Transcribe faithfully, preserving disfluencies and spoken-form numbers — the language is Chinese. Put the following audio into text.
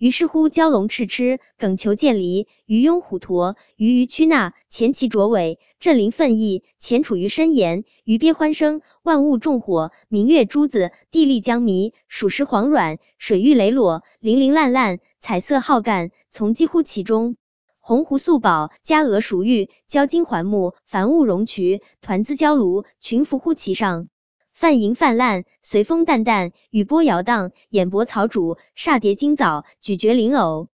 于是乎蛟龙赤螭，耿虬剑离，鱼拥虎驮，鱼鱼屈纳，前鳍啄尾，振鳞奋翼，前处于深岩，鱼鳖欢声，万物众火，明月珠子，地利将迷，属实黄软，水玉磊裸，粼粼烂烂，彩色浩干，从几乎其中。鸿鹄素宝，佳鹅熟玉，交金环木，凡物荣渠，团资蛟炉，群伏乎其上。泛盈泛滥，随风淡淡，雨波摇荡，眼博草主，煞蝶金藻，咀嚼灵藕。